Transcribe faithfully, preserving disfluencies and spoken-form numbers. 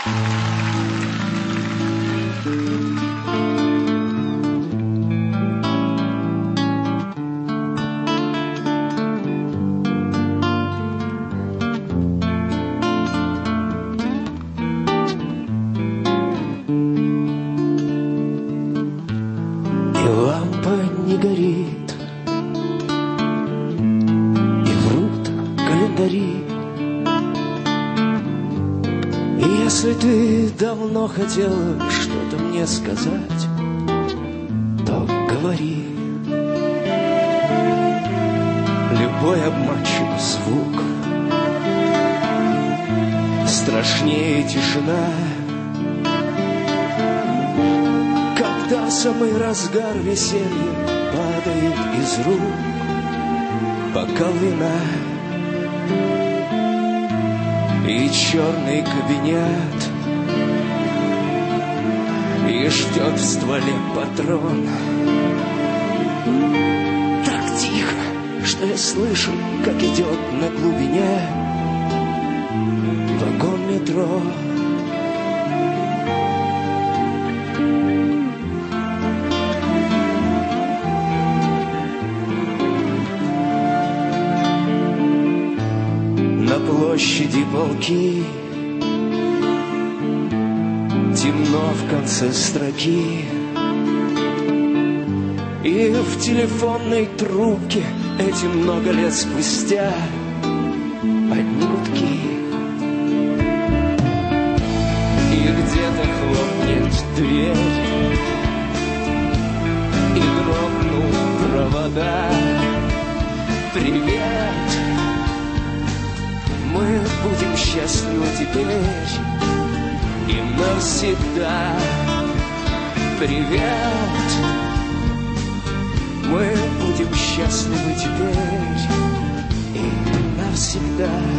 Не горит, и врут календари. И если ты давно хотел что-то мне сказать, то говори. Любой обманчивый звук страшнее тишина, когда самый разгар веселья падает из рук бокал вина. И черный кабинет, и ждет в стволе патрон. Так тихо, что я слышу, как идет на глубине вагон метро. На площади полки, темно в конце строки, и в телефонной трубке эти много лет спустя одни гудки. И где-то хлопнет дверь, и дрогнут провода. Привет! Мы будем счастливы теперь и навсегда. Привет! Мы будем счастливы теперь и навсегда.